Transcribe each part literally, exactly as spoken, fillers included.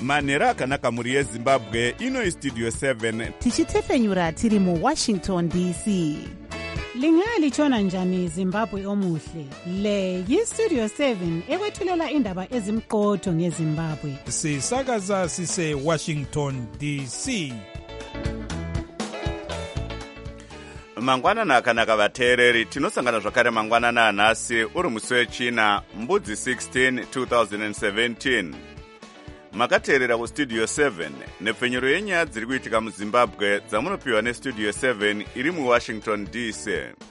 manhero akanaka mhuri yezimbabwe. Ino istudio seven tichitefenyura tiri muwashington D C. Lingalitshona njani Zimbabwe omuhle? Le yistudio seven ekwethulela indaba ezimqotho ngeZimbabwe. Sisakaza sise Washington D C. mangwanana akanaka vateereri, tinosangana zvakare mangwanana anhasi uri musi wechina mbudzi sixteen twenty seventeen. Makateerera kustudio seven nepfenyuro yenyaya dziri kuitika muzimbabwe dzamunopiwa nestudio seven iri muwashington D C.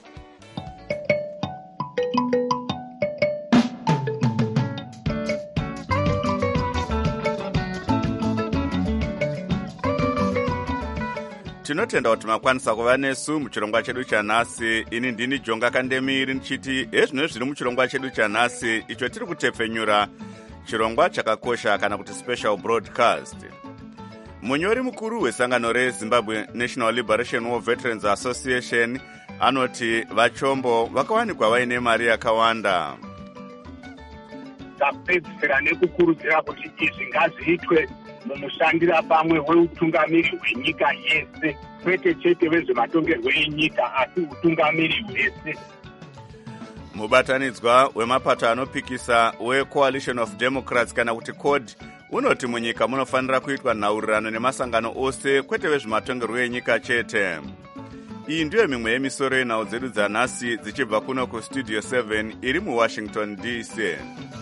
Tinotenda kuti makwanisa kuva nesu muchirongwa chedu chanhasi. Ini ndini Jonga Kandemiri ndichiti ezvino zviri muchirongwa chedu chanhasi icho tiri kutepfenyura chirongwa chakakosha kana kuti special broadcast. Munyori mukuru wesangano reZimbabwe National Liberation War Veterans Association anoti vachombo vakawanikwa vaine mari yakawanda. Tapedzisira nekukurudzira kuti izvi ngaziitwe mumushandira pamwe weutungamiri hwenyika yese, kwete chete vezvematongerwo enyika asi utungamiri hwese. Mubatanidzwa wemapato anopikisa weCoalition of Democrats kana kuti C O D unoti munyika munofanira kuitwa nhaurirano nemasangano ose, kwete vezvematongerwo enyika chete. Iyi ndiyo mimwe yemisoro yenhau dzedu dzanhasi dzichibva kuno kustudio seven iri muwashington D C.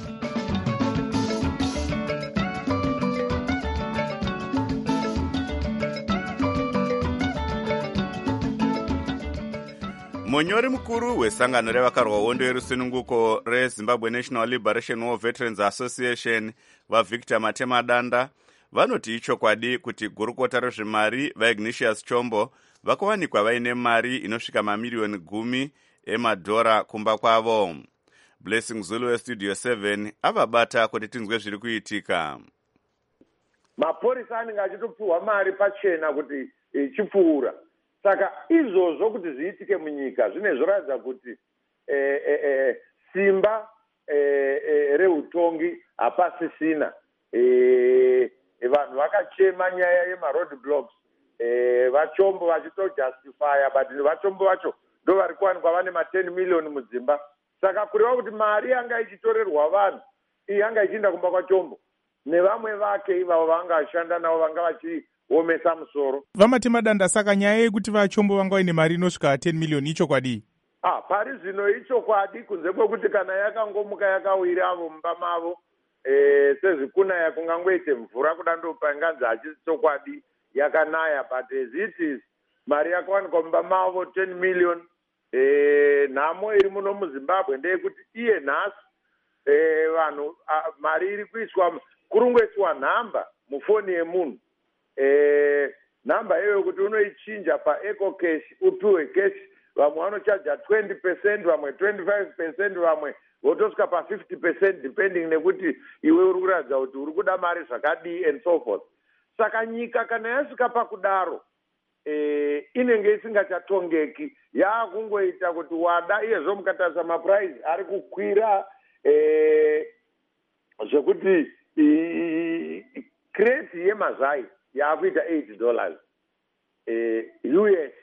Munyori mukuru wesangano revakarwa hondo yerusununguko reZimbabwe National Liberation War Veterans Association vaVictor Matemadanda vanoti ichokwadi kuti gurukota rezvemari vaIgnatius Chombo vakawanikwa vaine mari inosvika mamiliyoni gumi emadhora kumba kwavo. Blessing Zulu westudio seven avabata kuti tinzwe zviri kuitika. Mapurisa anenge achitopiwa mari pachena kuti chipfuura. Saka izvozvo kuti zviitike munyika zvine zvoratidza kuti eh, eh, eh, simba eh, eh, reutongi hapasisina. Eh, vanhu vakachema nyaya yemaroad blocks, eh, vachombo vachitojustifya, but vachombo vacho ndo vari kuwanikwa vane ma ten million mudzimba. Saka kureva kuti mari yanga ichitorerwa vanhu iyi yanga ichienda kumba kwachombo nevamwe vake ivavo vanga vachishanda navo vanga vachi omesa musoro. Vamatemadanda, saka nyaya yekuti vachombo vanga vaine mari inosvika ten million ichokwadi? Ah, pari zvino ichokwadi kunze kwekuti kana yakangomuka yakawira avo mumba mavo eh, sezvikunaya kungangoite mvura kuda ndopainganzi hachisi chokwadi yakanaya, but as it is mari yakawanikwa mumba mavo ten million. Eh, nhamo iri muno muZimbabwe ndeyekuti iye nhasi eh, vanhu ah, mari iri kuiswa kurungoiswa nhamba mufoni yemunhu. Eh, namba hiyo kuti unoichinja pa eco cash upiwe cash, vamwe vanochaja twenty percent, vamwe twenty-five percent, vamwe votosvika pa fifty percent depending nekuti iwe uri kuratidza kuti uri kuda mari zvakadii and so forth. Saka nyika kana yasvika pakudaro eh, inenge isingachatongeki, yaakungoita kuti wada iyezvo mukatarisa maprice ari kukwira eh, zvekuti crate yemazai yakuita eight dollars eh, U S.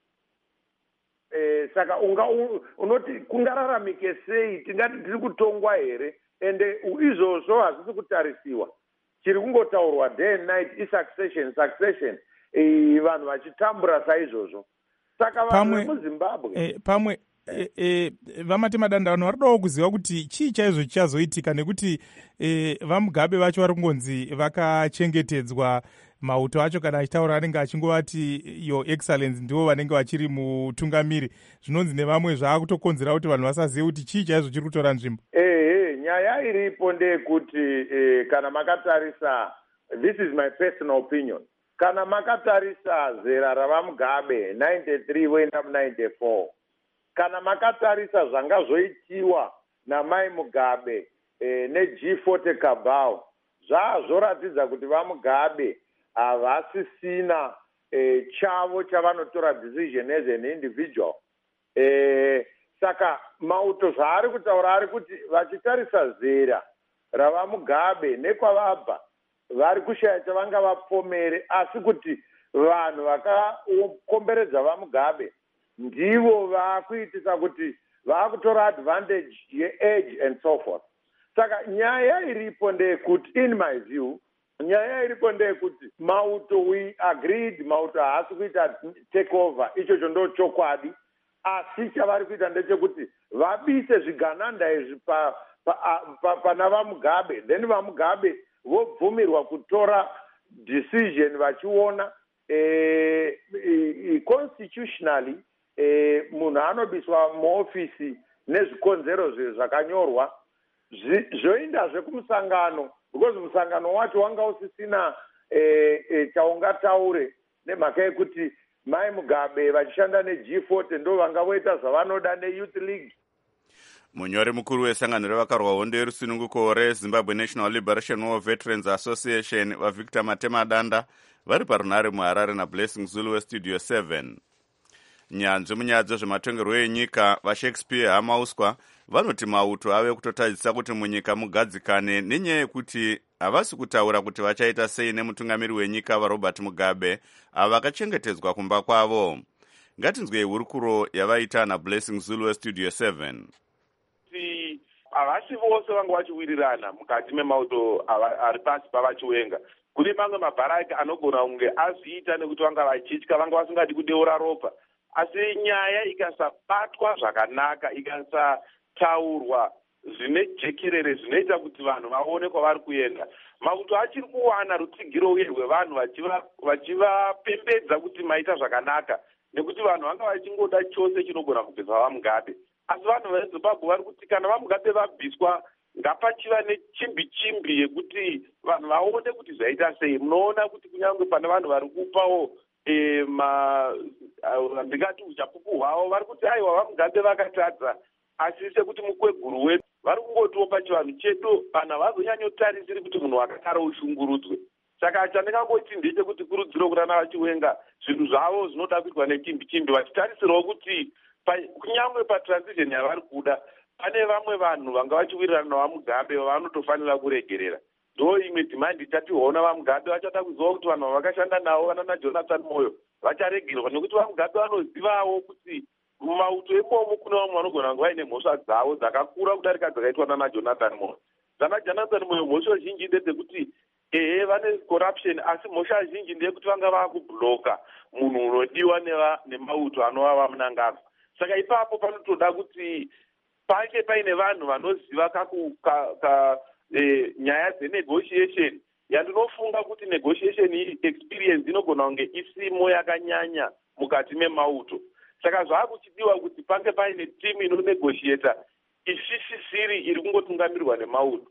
Eh, saka unga unoti kungararamike sei, tingati tiri kutongwa here, ende izvozvo hazvisi kutarisiwa, chiri kungotaurwa day and night isuccession succession, eh, vanhu vachitambura saizvozvo. Saka vanhu vemuZimbabwe eh, pamwe E, e, Vamatemadanda vanhu varidawo kuziva kuti chii chaizvo chichazoitika, nekuti e, vaMugabe vacho vari kungonzi vakachengetedzwa, mauto acho kana achitaura anenge achingovati your excellence ndivo vanenge vachiri mutungamiri. Zvinonzi nevamwe zvaakutokonzera kuti vanhu vasazive kuti chii chaizvo chiri kutora nzvimbo. Ehe, nyaya iripo ndeyekuti e, kana makatarisa, this is my personal opinion, kana makatarisa zera ravaMugabe ninety-three voenda mu-ninety-four, kana makatarisa zvanga zvoitiwa namai Mugabe eh, neG forty Cabal, zvaazvoratidza kuti vaMugabe havasisina eh, chavo chavanotora decision as an individual. Eh, saka mauto zvaari kutaura ari kuti vachitarisa zera ravaMugabe nekwavabva, vari kushaya chavanga vapomere, asi kuti vanhu vakakomberedza vaMugabe ndivo vaakuitisa kuti vaakutora advantage yeage and so forth. Saka nyaya iripo ndeyekuti, in my view, nyaya iripo ndeyekuti Mauto we agreed, Mauto haasi kuita take over, ichocho ndo chokwadi, asi chavari kuita ndechekuti vabise zvigananda izvi pa, pa, pa, pana vaMugabe, then vaMugabe vobvumirwa kutora decision vachiona eh, eh, constitutionally eh, munhu anobiswa muofisi nezvikonzero zvakanyorwa zvoindazve kumusangano, because musangano wacho wanga usisina eh, eh, chaungataure nemhaka yekuti mai Mugabe vachishanda neG forty ndo vanga voita zvavanoda neYouth League. Munyori mukuru wesangano revakarwa hondo yerusununguko reZimbabwe National Liberation War Veterans Association vaVictor Matemadanda vari parunare muHarare naBlessing Zulu weStudio seven. Nyanzvi munyaya dzezvematongerwo enyika vaShakespeare Hamauswa vanoti Mauto ave kutotadzisa kuti munyika mugadzikane nenyaya yekuti havasi kutaura kuti vachaita sei nemutungamiri wenyika vaRobert Mugabe ava vakachengetedzwa kumba kwavo. Ngatinzwei hurukuro yavaita naBlessing Zulu weStudio seven. Havasi vose vanga vachiwirirana mukati meMauto ari pasi pavachiwenga. Kune mamwe mabharaki anogona kunge azviita nekuti vanga vachitya, vanga vasingadi kudeura ropa. Asi nyaya ikasabatwa zvakanaka, ikasataurwa zvine jekerere zvinoita kuti vanhu vaone kwavari kuenda, Mauto achiri kuwana rutsigiro uye rwevanhu vachivapembedza kuti maita zvakanaka, nekuti vanhu vanga vachingoda chose chinogona kubvisa vaMugabe. Asi vanhu veZimbabwe vari kuti kana vaMugabe vabviswa ngapachiva nechimbi chimbi yekuti vanhu vaone kuti zvaita sei. Munoona kuti kunyange pane vanhu vari kupawo e, ma ndingati uchapupu hwavo vari kuti aiwa vaMugabe vakatadza, asi sekuti mukweguru wedu vari kungotiwo pachivanhu chedu vanhu havazonyanyotarisiri kuti munhu wakagara ushungurudzwe. Saka chandingangoti ndechekuti kurudziro kurana vachiwenga zvinhu zvavo zvinoda kuitwa nechimbi chimbi, vachitarisirawo kuti kunyange patransition yavari kuda pane vamwe vanhu vanga vachiwirirana navaMugabe vanotofanira kuregerera. Ndo imwe dhimandi tationa vaMugabe vachada kuziva kuti vanhu vakashanda navo vana naJonathan Moyo vacharegerwa, nekuti vaMugabe vanozivawo kuti mumauto imomo kune vamwe vanogona kunge vaine mhosva dzavo dzakakura kudarika dzakaitwa nana Jonathan Moyo. Dzana Jonathan Moyo mhosva zhinji ndedzekuti ehe vane corruption, asi mhosva zhinji ndeyekuti vanga vakubloka munhu unodiwa neMauto anova vamunangagwa. Saka ipapo panotoda kuti pange paine vanhu vanoziva kaku ka, ka e, nyaya dzenegotiation. Yandinofunga kuti negotiation experience inogona kunge isimo yakanyanya mukati meMauto. Saka zvaakuchidiwa kuti pange paine timu inonegotiata isisisiri iri kungotungamirwa neMauto.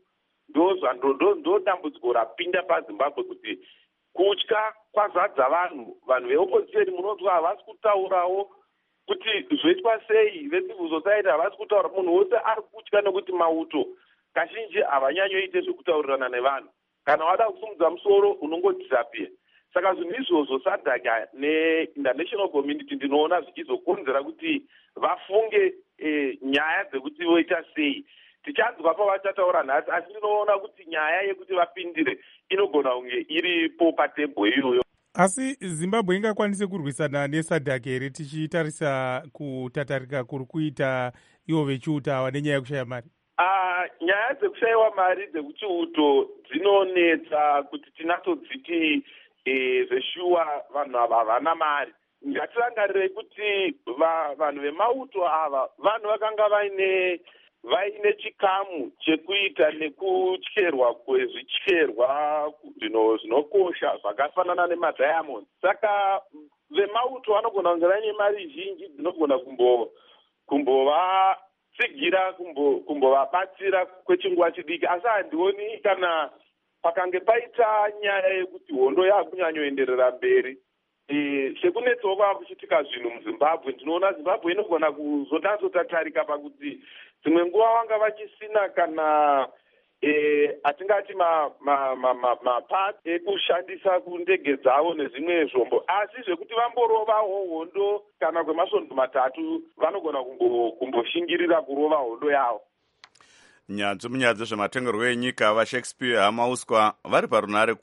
Ndo ndo dambudziko rapinda paZimbabwe kuti kutya kwazadza vanhu. Vanhu veopposition munonzwa havasi kutaurawo kuti zvoitwa sei, vecivil society havasi kutaura. Munhu wose ari kutya nekuti Mauto kazhinji havanyanyoite zvekutaurirana nevanhu. Kana wada kusumudza musoro unongodisappear. Saka zvinhu izvozvo sadhaka neinternational community ndinoona zvichizokonzera kuti vafunge e, nyaya dzekuti voita sei. Tichanzwa pavachataura nhasi, asi ndinoona kuti nyaya yekuti vapindire inogona kunge iripo patebho iyoyo. Asi Zimbabwe ingakwanise kurwisana nesadhaka here tichitarisa kutatarika kuri kuita ivo vechiuta nenyaya yekushaya mari? Uh, nyaya dzekushayiwa mari dzekuchiuto dzinonetsa kuti tinatodziti e, zveshuwa vanhu ava havana mari. Ngatirangarirei kuti vanhu veMauto ava vanhu vakanga vaine vaine chikamu chekuita nekutyerwa kwezvityerwa zvinokosha zvakafanana nemadiamond. Saka veMauto vanogona kunge vaine mari zhinji dzinogona kumbo kumbova tsigira kumbovabatsira kwechinguva chidiki, asi handioni kana pakange paita nyaya yekuti hondo yakunyanyoenderera mberi. E, sekunetsawo kwakuchitika zvinhu muZimbabwe, ndinoona Zimbabwe inogona kuzonatsotatarika pakuti dzimwe nguva vanga vachisina kana e, atingati mapati ekushandisa kundege dzavo nezvimwe zvombo, asi zvekuti vamborovawo hondo kana kwemasvondo matatu vanogona kumboshingirira kurova hondo yavo. nyanzvi munyaya zvematongerwo enyika vashakespeare hamauswa vari parunare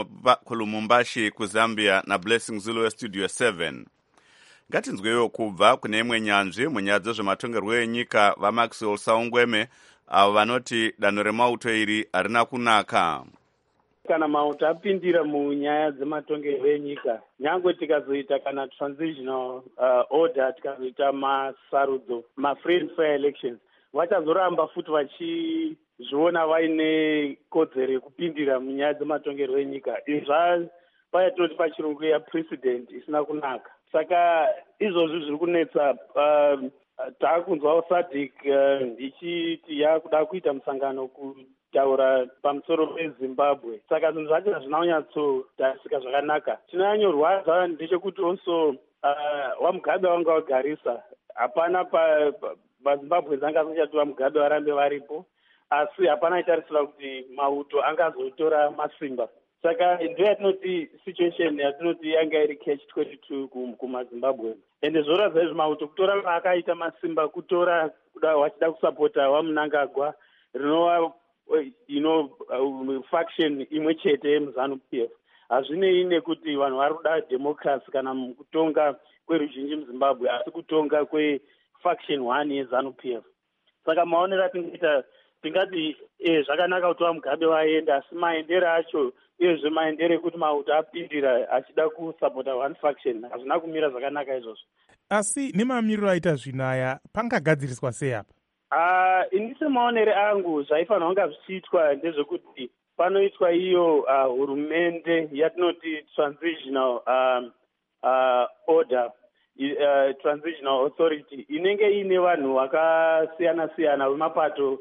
kulumumbashi kuzambia nablessing zulu westudio seven. Ngatinzwewo kubva kune imwe nyanzvi munyaya dzezvematongerwo enyika vamaxwell saungweme avo vanoti danho remauto iri harina kunaka. Kana mauto apindira munyaya dzematongerwo enyika, nyangwe tikazoita kana transitional uh, order, tikazoita masarudzo ma-free and fair elections, vachazoramba futi vachizviona vaine kodzero yekupindira munyaya dzematongerwo enyika. Izva payatinoti pachirungu yaprecedent isina kunaka. Saka izvozvi zviri kunetsa. uh, taakunzwawo sadc uh, ichiti yakuda kuita musangano kutaura pamusoro pezimbabwe. Saka zvinhu zvacho hazvina kunyatsotarisika zvakanaka. Chinonyanyorwadza ndechekuti also uh, wamugabe wanga wagarisa hapana pazimbabwe pa, zangasachati vamugabe varambe varipo, asi hapana itarisira kuti mauto angazotora masimba. Saka ndo yatinoti situation yatinoti yanga iri catch twenty-two kumazimbabwe. Ende zvoratidza izvi mauto kutora vaakaita masimba kutora kuda wachida kusapota wamunangagwa rinova you know uh, faction imwe chete yemuZANU P F. Hazvinei nekuti vanhu vari kuda democracy kana kutonga kweruzhinji muZimbabwe, asi kutonga kwefaction one yeZANU P F. Saka maonero atingaita tingati eh, zvakanaka kuti vamugabe vaenda, asi maendere acho uyezve maendere ekuti mauto apindira achida kusapota one faction hazvina kumira zvakanaka izvozvo. Asi nemamiriro aita zvinaya pangagadziriswa sei apa? Uh, ini semaonere angu zvaifanira kunga zvichiitwa ndezvekuti panoitwa iyo uh, hurumende yatinoti transitional uh, uh, order uh, transitional authority inenge ine vanhu vakasiyana-siyana vemapato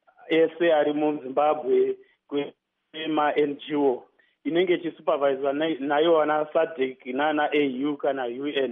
ese ari muZimbabwe kwema-N G O inenge ichisuperviswa nayo wana sadc nana A U kana U N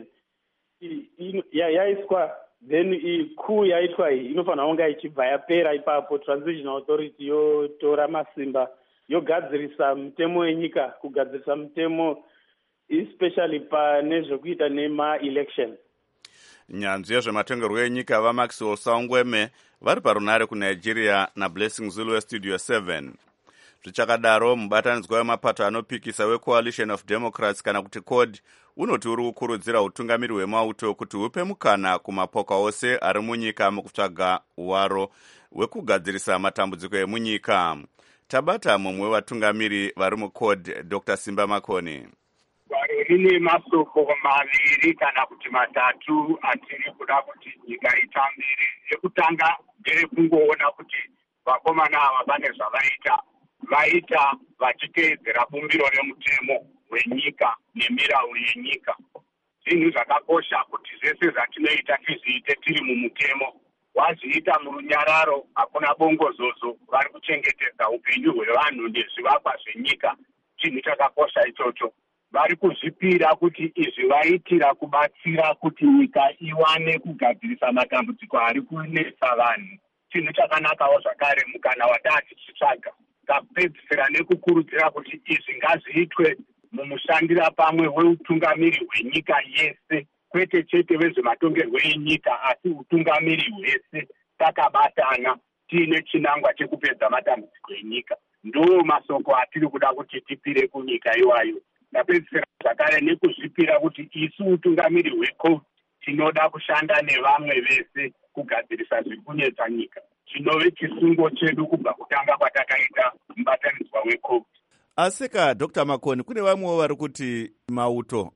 yaiswa. Then kuu yaitwa iyi inofanira kunga ichibva yapera ipapo transitional authority yotora masimba yogadzirisa mutemo wenyika, kugadzirisa mutemo especially pane zvekuita nema-election. Nyanzvi yezvematongerwo enyika vamaxwell saungweme vari parunare kuNigeria nablessing zulu westudio seven. Zvichakadaro mubatanidzwa wemapato anopikisa wecoalition of democrats kana kuti C O D unoti uri kukurudzira utungamiri hwemauto kuti hupe mukana kumapoka ose ari munyika mukutsvaga waro wekugadzirisa matambudziko emunyika. Tabata mumwe wevatungamiri vari mu C O D Doctor Simba Makoni. Rine masoko maviri kana kuti matatu atiri kuda kuti nyika itambire. Ekutanga nderekungoona kuti vakomana ava vane zvavaita vaita vachiteedzera bumbiro remutemo wenyika nemirau yenyika. Zvinhu zvakakosha kuti zvese zvatinoita tizviite tiri mumutemo. Wazviita murunyararo hakuna bongozozo, vari kuchengetedza upenyu hwevanhu nezvivakwa zvenyika. Chinhu chakakosha ichocho. Vari kuzvipira kuti izvi vaitira kubatsira kuti nyika iwane kugadzirisa matambudziko ari kunetsa vanhu. Chinhu chakanakawo zvakare mukana wataa tichitsvaga tapedzisira nekukurudzira kuti izvi ngazviitwe mumushandira pamwe weutungamiri hwenyika yese, kwete chete vezvematongerwo enyika asi utungamiri hwese takabatana tiine chinangwa chekupedza matambudziko enyika. Ndo masoko atiri kuda kuti tipire kunyika iwayo. Tapedzisira zvakare nekuzvipira kuti isu utungamiri hweC O D tinoda kushanda nevamwe vese kugadzirisa zviri kunetsa nyika. Chinove chisungo chedu kubva kutanga kwatakaita mubatanidzwa weC O D. Asika Doctor Makoni, kune vamwewo vari kuti mauto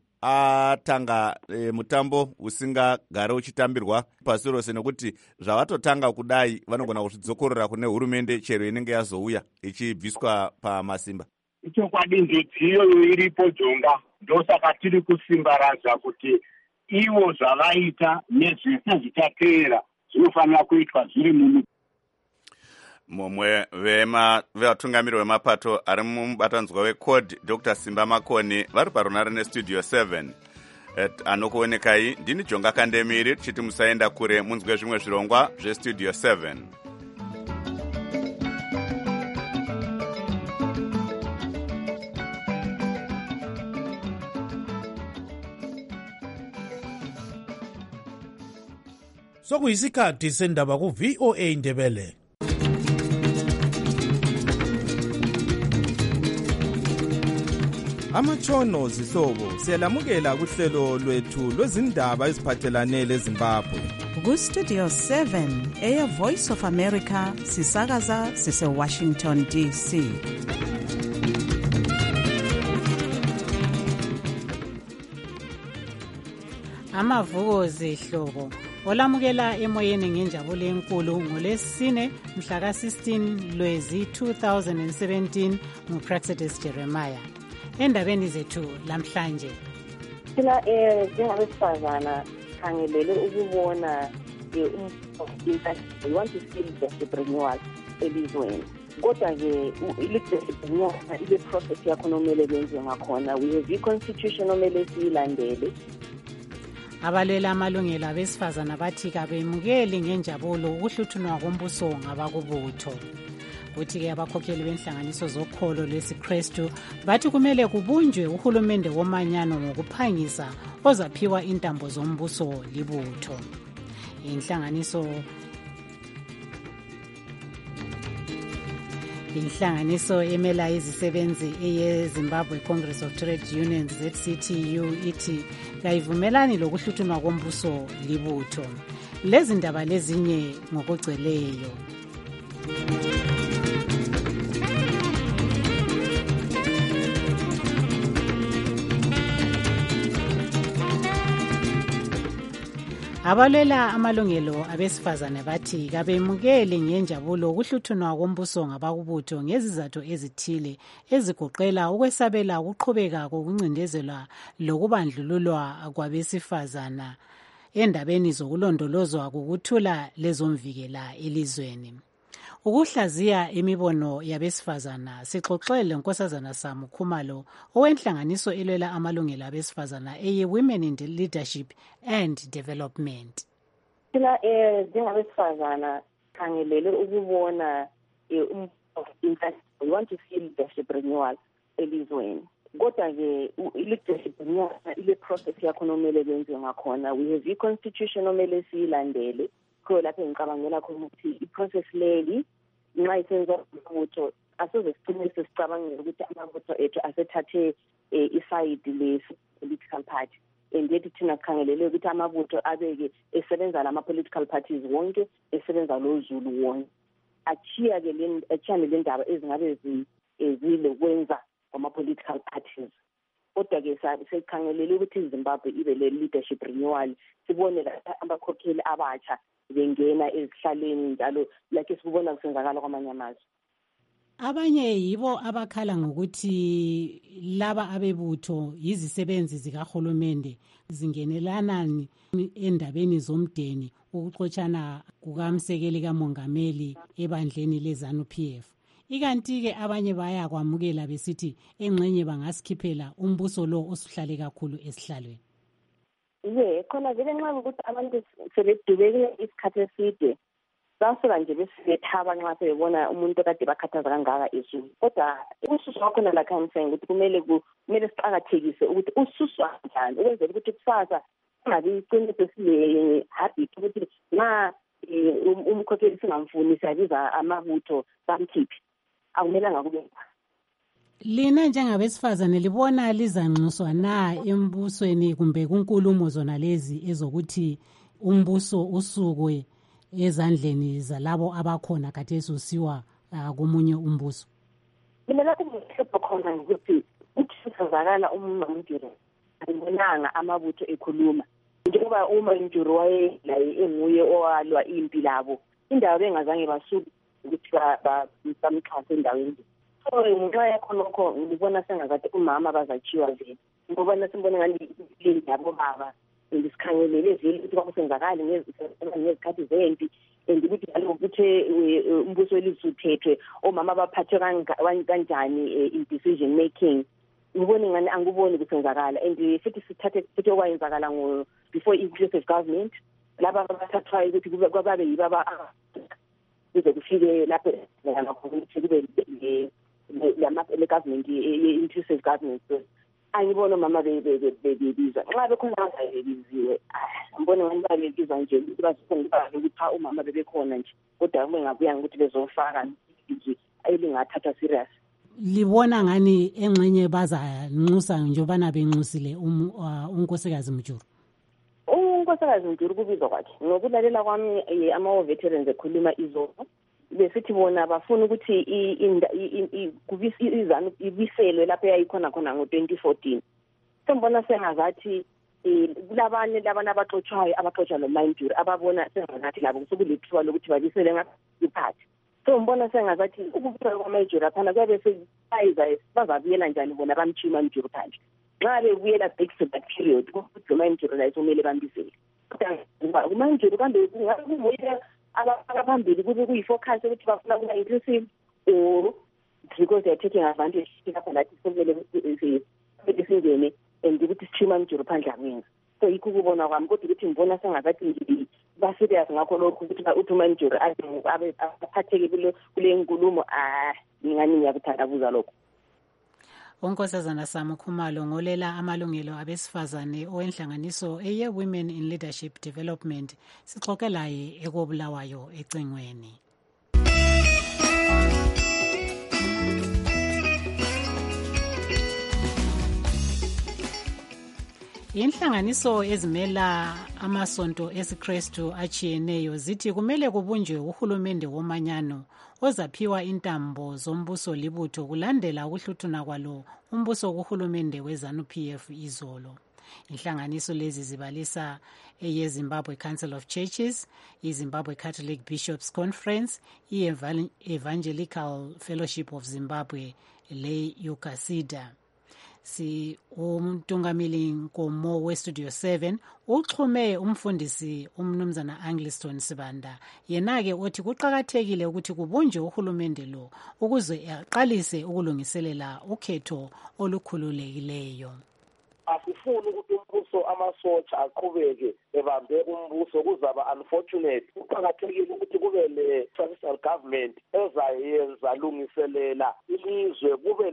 atanga e, mutambo usingagare uchitambirwa pasi rose nekuti zvavatotanga kudai vanogona kuzvidzokorera kune hurumende chero inenge yazouya ichibviswa pamasimba. Ichokwadi ndodziyo iripo jonga, ndosaka tiri kusimbaradza kuti ivo zvavaita nezvese zvichateera zvinofanira kuitwa zviri mumu. Mumwe vevatungamiri vemapato ari mumubatanidzwa weC O D Doctor Simba Makoni vari parunare nestudio seven. Anokuonekai ndini Jonga Kandemiri, tichiti musaenda kure, munzwe zvimwe zvirongwa zvestudio seven. Sokuyisikhathi sendaba ku V O A Ndebele. amatshono zihlobo siyalamukela kuhlelo lwethu lwezindaba eziphathelane leZimbabwe. Ku-Studio seven eye-Voice of America sisakaza sise-Washington D C. Amavuko zihlobo olamukela emoyeni ngenjabulo enkulu ngolesine mhla ka sixteen Lwezi two thousand seventeen nguPraxedis Jeremiah. Endabeni zethu lamhlanje thina eh njengabesifazana khangelele ukubona we want to see leadership renewal elizweni. Kodwa-ke i-leadership renewal ile process yakhona omele benziwe ngakhona. We have i-constitution omele siyilandele. Abalela amalungelo abesifazana bathi kabemukeli ngenjabulo ukuhluthunwa kombuso ngabakubutho. Kuthi-ke abakhokheli benhlanganiso zokholo lwesikrestu bathi kumele kubunjwe uhulumende womanyano ngokuphangisa ozaphiwa intambo zombuso libutho. Inhlanganiso Inhlanganiso emela izisebenzi eyeZimbabwe Congress of Trade Unions Z C T U ithi kayivumelani lokuhluthunwa kombuso libutho. Lezi ndaba lezinye ngokugcweleyo. Abalela amalungelo abesifazane bathi kabemukeli ngenjabulo ukuhluthunwa kombuso ngabakubutho ngezizathu ezithile ezigoqela ukwesabela ukuqhubeka kokuncindezelwa lokubandlululwa kwabesifazana endabeni zokulondolozwa kukuthula lezomvikela elizweni. Ukuhlaziya imibono yabesifazana sixoxele Nkosazana Samu Khumalo owenhlanganiso elwela amalungelo abesifazana eye Women in Leadership and Development. Thina eh njengabesifazana khangelele ukubona we want to see leadership renewal elizweni. Kodwa-ke i-leadership renewal ile process yakhona omele benziwe ngakhona. We have i-constitution omele siyilandele. Kho lapho ngicabangela khona ukuthi i-process leli nxa isenza ukuthi asoze siqinise sicabangele ukuthi amabutho ethu asethathe iside le-political party. And yet thina sikhangelele ukuthi amabutho abeke esebenza lama-political parties wonke, esebenza lo Zulu wonke. Achiya-ke achiyane le ndaba ezingabe zilokwenza kwama-political parties. Kodwa-ke sikhangelele ukuthi iZimbabwe ibe le-leadership renewal. Sibone lapha abakhokheli abatsha bengena ezihlaleni njalo lakhe sikubona kusenzakala kwamanye amazwe. Abanye yibo abakhala ngokuthi laba abebutho yizisebenzi zikahulumende zingenelanani endabeni zomdeni ukuxotshana kukamsekeli kamongameli ebandleni leZANU P F. Ikanti-ke abanye bayakwamukela besithi engxenye bangasikhiphela umbuso lo osuhlale kakhulu esihlalweni. Ye khona vele nxa ukuthi abantu sebedubeke isikhathi eside basuka nje besethaba nxa sebebona umuntu kade bakhathaza kangaka ezweni. Kodwa ukususwa kwakhona la khangiseng ukuthi kumele kumele siqakathekise ukuthi ususwa njani ukwenzela ukuthi kusasa kungabi iqiniso sile habit ukuthi nxa umkhokheli singamfuni siyabiza amabutho bamkhiphi. Akumelanga kube Lina njengabesifazane libona lizanxuswa na embusweni kumbe kunkulumo zona lezi ezokuthi umbuso usukwe ezandleni zalabo abakhona khathesi usiwa komunye umbuso? Mina lapho ngihlepha khona ukuthi ukusizakala umuntu ayibonanga amabutho ekhuluma. Njengoba uma injuru waye la enguye owalwa impi labo indawo bengazange basuka ukuthi bamxhase endaweni. So ngenxa yakho lokho ngibona sengazathi umama bazachiwa vele. Ngibona simbone ngani indaba baba ngisikhangelele vele ukuthi kwakusenzakala ngezikhathi zempi andikuthi ukuthi umbuso welisuthethwe omama baphathe kanjani in decision making. Ngibona ngani angiboni kusenzakala and futhi sithathe futhi okwayenzakala ngo before inclusive government laba abathathwayo ukuthi kwababe yibaba kuze kufike lapho ukuthi kube le government inclusive government. Angibona mama bebiza nxa bekhona bazayibiziwe ngibona ngani babizwa nje ukuthi bazofunda ukuthi cha umama bebekhona nje kodwa kube ngabuya ukuthi bezofaka nje ayilingathatha serious. libona ngani engxenye bazanxusa njobana benxusile um, uh, unkosikazi Mjuru? Unkosikazi Mjuru kubizwa kwakhe ngokulalela kwami ama veterans ekhuluma izolo besithi bona bafuna ukuthi izanu ibiselwe lapho yayikhona khona ngo twenty fourteen. Sembona sengazathi kulabanye labana abaxotshayo abaxotsha lo Mjuru ababona sengazathi labo kusukulithiwa lokuthi babisele ngaphathi. So mbona sengazathi ukubuyela kwaMjuru aphana kwabe seyiza bazabuyela njani bona bamchima Mjuru phandle. Nxa bebuyela back to that period ukuthi uMjuru la isomele bambisele. Kodwa uMjuru kambe kungakumoya abaphambili kube kuyifocus ukuthi bafuna ukuba inclusive or because they are taking advantage lapha lathi somele singene and ukuthi sichima Mjuru phandle amini. So yikho kubona kwami kodwa ukuthi ngibona sengazathi ngibi ba serious ngakho lokho ukuthi uthi uMjuru abe aphatheke kule kule nkulumo ah ngani ngiyakuthandabuza lokho. Unkosazana Samu Khumalo ngolela amalungelo abesifazane owenhlanganiso eye Women in Leadership Development sixoxelaye ekobulawayo ecingweni. Inhlanganiso ezimela amasonto esiKristu achiyeneyo zithi kumele kubunjwe uhulumende womanyano ozaphiwa intambo zombuso libutho kulandela ukuhluthuna kwalo umbuso kuhulumende weZANU-P F izolo. Inhlanganiso lezi zibalisa eyeZimbabwe Council of Churches, iZimbabwe Catholic Bishops Conference, i-Evangelical Fellowship of Zimbabwe le UCASIDA. Si umtungameli Nkomo weStudio seven uxhume umfundisi umnumzana Angliston Sibanda yena-ke othi kuqakathekile ukuthi kubunjwe uhulumende lo ukuze aqalise ukulungiselela ukhetho olukhululekileyo. Asifuni ukuthi umbuso amasotsha aqhubeke ebambe umbuso kuzaba unfortunate. Kuqakathekile ukuthi kube le transitional government ezayenza lungiselela ilizwe kube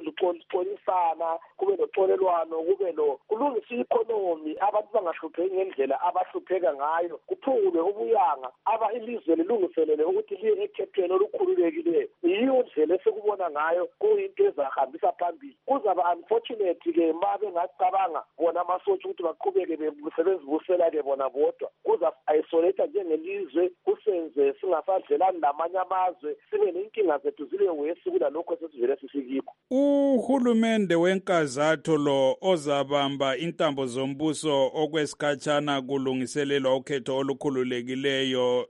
lokuxolisana kube noxolelwano kube lo kulungisa economy abantu bangahlupheki ngendlela abahlupheka ngayo kuphungulwe ubuyanga aba ilizwe lilungiselele ukuthi liye ekhethweni olukhululekileyo. Yiyo ndlela esekubona ngayo kuyinto ezahambisa phambili. Kuzaba unfortunate ke mabe ngacabanga bona amasotsha ukuthi baqhubeke besebenzibusela ke bona bodwa kuza isolate njengelizwe kusenze singasadlelani namanye amazwe sibe nenkinga zethu zile wesi kulalokho esivele sisikikho. Uhulumende wenkazatho lo ozabamba intambo zombuso okwesikhatshana kulungiselelwa ukhetho olukhululekileyo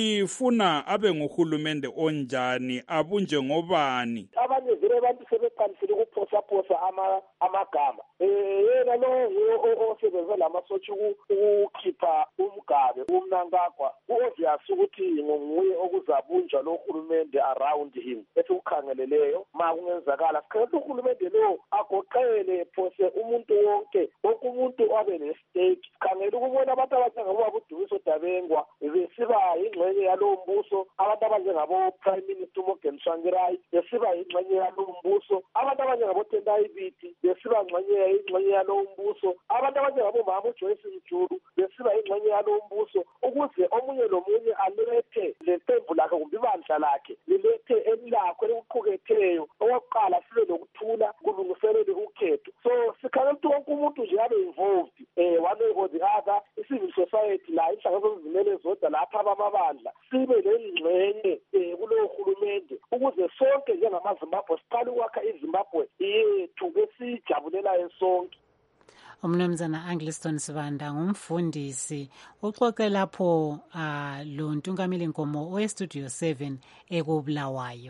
lifuna abe nguhulumende onjani abunje ngobani? Abanye vele abantu sebeqalisile ukuphosaphosa amagama yena lo osebenza lamasotsha ukukhipha umgabe umnankagwa ku-obvious ukuthi nguye okuzabunjwa lo hulumende around him esikukhangeleleyo ma kungenzakala sikhangela uhulumende lo agoqele phose umuntu wonke wonke umuntu abe nestake. Sikhangela ukubona abantu abanjengabo Dumiso Dabengwa besiba yingxenye yalowo mbuso, abantu abanjengabo Prime Minister Morgan Tsvangirai besiba yingxenye yalowo mbuso, abantu abanjengabo Tendai Biti besiba yingxenye yingxenye yalowo mbuso, abantu abanjengabo Mama Joyce Mjuru besiba yingxenye yalowo mbuso, ukuze omunye lomunye alethe leqembu lakhe kumbe ibandla lakhe lilethe elilakho elikuqhuketheyo okokuqala sibe lokuthula kulungiselele ukhetho. So sikhangela ukuthi wonke umuntu nje abe involved eh one way or the other, i-civil society la inhlangano zizimele zodwa lapha abamabandla sibe lengxenye kulowo hulumende ukuze sonke njengamaZimbabwe siqale ukwakha iZimbabwe yethu besijabulelayo sonke. Umnumzana Angliston Sibanda ngumfundisi uxoxe lapho uh, lo ntungameli Nkomo oweStudio seven ekubulawayo.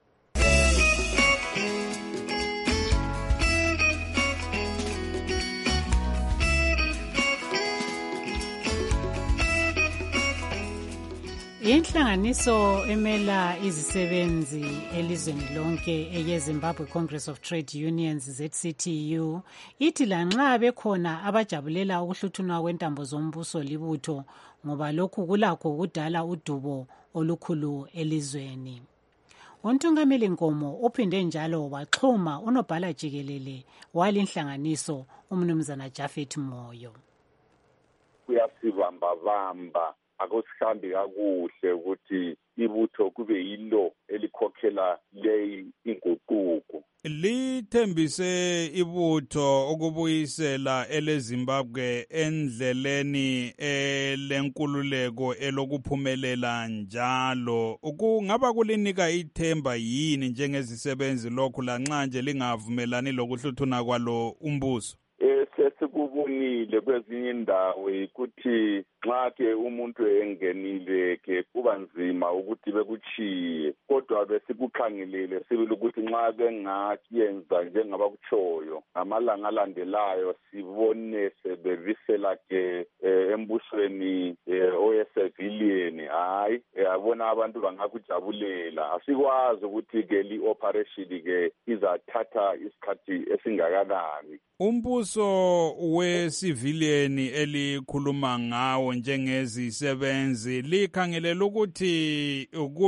Inhlanganiso emela izisebenzi elizweni lonke eyeZimbabwe Congress of Trade Unions Z C T U ithi lanxa bekhona abajabulela ukuhluthunwa kwentambo zombuso libutho ngoba lokhu kulakho kudala udubo olukhulu elizweni. Untungameli Nkomo uphinde njalo waxhuma unobhala jikelele walinhlanganiso umnumzana Jafet Moyo. Kuyasibamba bamba akusihambi kakuhle ukuthi ibutho kube yilo elikhokhela leyi inguquko. Lithembise ibutho ukubuyisela eleZimbabwe endleleni elenkululeko elokuphumelela njalo. Kungaba kulinika ithemba yini njengezisebenzi lokhu lanxa nje lingavumelani lokuhluthuna kwalo umbuso? Sesikubonile kwezinye indawo ukuthi nxa ke umuntu engenile ke kuba nzima ukuthi bekuchiye, kodwa besikukhangelele sibili ukuthi nxa bengayenza njengabakutshoyo amalanga alandelayo sibone sebebisela ke embusweni owe-civilian. Hayi, yabona abantu bangakujabulela. Asikwazi ukuthi ke li-operation ke izathatha isikhathi esingakanani. Umbuso we-civilian elikhuluma ngawo njengezisebenzi likhangelela ukuthi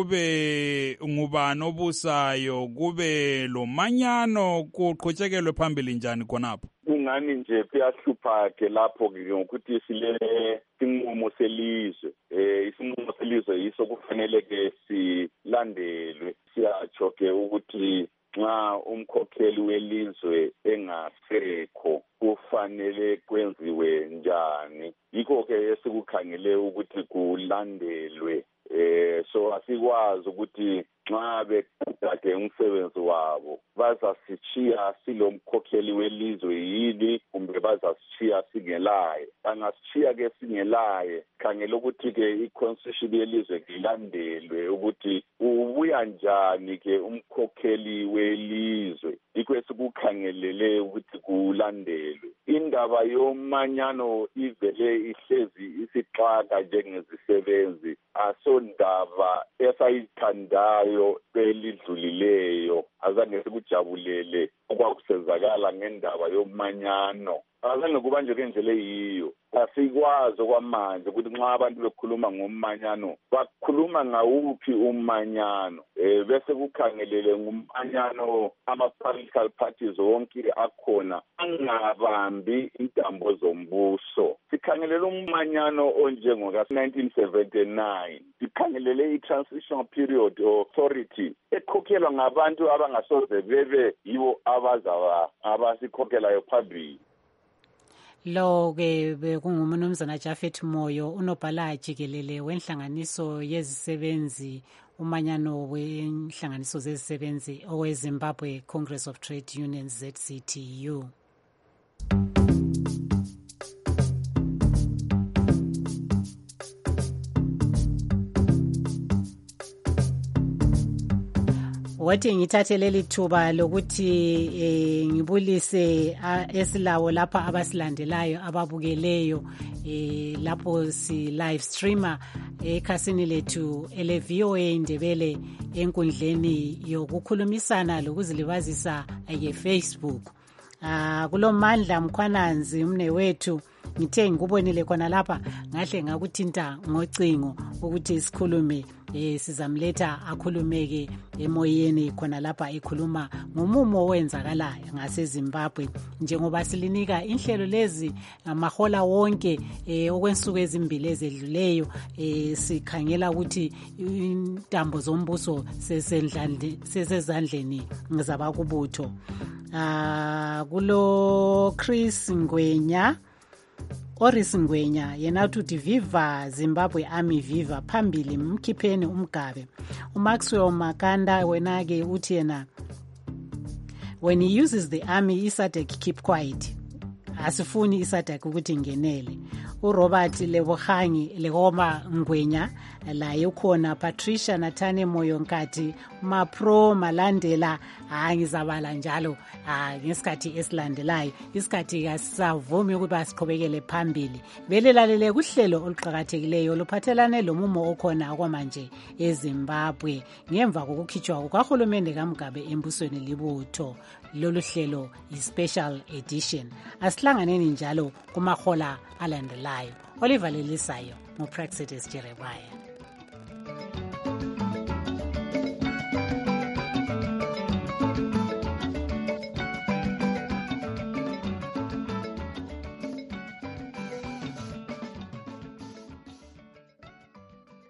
kube ngubani obusayo, kube lo manyano kuqhutshekelwe phambili njani khonapho? Kungani nje kuyahlupha ke lapho ke ukuthi sile sinqumo selizwe, eh isinqumo selizwe yiso kufanele ke silandelwe. Siyatsho ke ukuthi nxa umkhokheli welizwe engasekho kufanele kwenziwe njani. Yikho ke esikukhangele ukuthi kulandelwe. Eh so asikwazi ukuthi nxa bekade umsebenzi wabo bazasitshiya silomkhokheli welizwe yini kumbe bazasitshiya singelaye. Bangasitshiya ke singelaye, khangela ukuthi ke i-constitution yelizwe ilandelwe ukuthi ubuya njani ke umkhokheli welizwe. Yikho esikukhangelele ukuthi kulandelwe. Indaba yomanyano ivele ihlezi isixaka njengezisebenzi, asondaba esayithandayo belidlulileyo. Azange sikujabulele okwakusenzakala ngendaba yomanyano. Azange kuba nje ngendlela eyiyo. Asikwazi kwamanje ukuthi nxa abantu bekhuluma ngomanyano bakhuluma ngawuphi umanyano. Eh bese kukhangelele ngumanyano ama-political parties wonke akhona angabambi intambo zombuso. Sikhangelele umanyano onjengoka nineteen seventy-nine. Sikhangelele i-transitional period authority ekhokhelwa ngabantu abangasoze bebe yibo abazaba abasikhokhelayo phambili. Lo ke bekungumnumzana Jafet Moyo, unobhala jikelele wenhlanganiso yezisebenzi umanyano wenhlanganiso zezisebenzi oweZimbabwe Congress of Trade Unions Z C T U. Wathi ngithathe leli thuba lokuthi eh, ngibulise esilawo lapha abasilandelayo ababukeleyo eh, lapho si live streamer ekhasini lethu ele V O A Indebele enkundleni yokukhulumisana lokuzilibazisa ye Facebook. Ah kulomandla Mkhwananzi umne wethu ngithe ngikubonile khona lapha ngahle ngakuthinta ngocingo ukuthi sikhulume eh sizamletha akhulumeke emoyeni khona lapha ekhuluma ngomumo owenzakala ngaseZimbabwe njengoba silinika inhlelo lezi ngamahola wonke eh okwensuku ezimbili ezedluleyo eh sikhangela ukuthi intambo zombuso sesendlande sesezandleni ngizabakubutho. Ah kulo Chris Ngwenya Oris Ngwenya yena uthi viva Zimbabwe Army viva phambili mkhipheni umgabe. uMaxwell Makanda wena ke uthi yena when he uses the army isadek keep quiet, asifuni isadek ukuthi ngenele. uRobert Lebohangi Legoma Ngwenya la ukhona Patricia Nathane Moyonkati Mapro Malandela angizabala njalo ngesikhathi esilandelayo isikhathi kasavumi ukuba siqhubekele phambili vele lalele kuhlelo oluqhakathekileyo luphathelane lomumo okhona kwamanje eZimbabwe ngemva kokukhitshwa kukaHulumende kaMugabe embusweni libutho. Lolu hlelo i-special edition asihlanganeni njalo kumahola alandelayo. Oliver Lelisayo, Mupraxidis Jeremiah.